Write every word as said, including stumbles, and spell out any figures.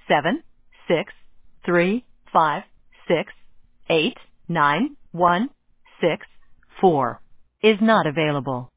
seven six three five six eight nine one six four is not available.